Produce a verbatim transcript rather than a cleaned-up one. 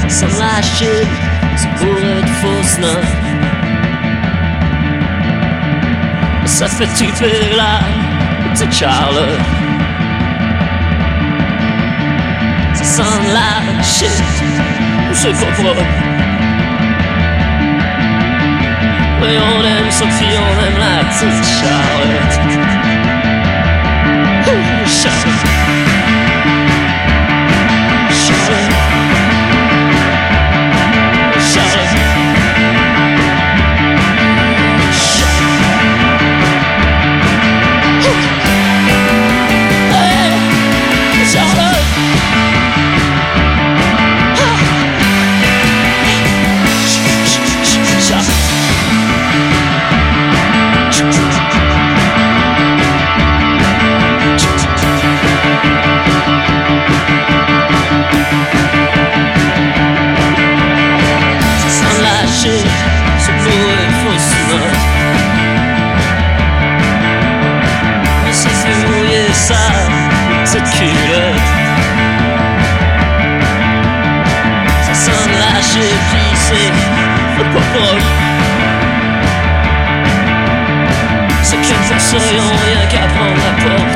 sans lâcher, sans bourrer de fausses notes. Ça fait triper la petite Charlotte. Ça sent la shit, c'est pas propre. Oui, on aime Sophie, on aime la petite Charlotte. Ouh, Charlotte. Charlotte. Charlotte. Ce beau et fausse note. On s'est fait mouiller ça, cette culotte. Ça sent lâcher, puis c'est pas propre. C'est qu'une fois ça, y'ont rien qu'à prendre la porte.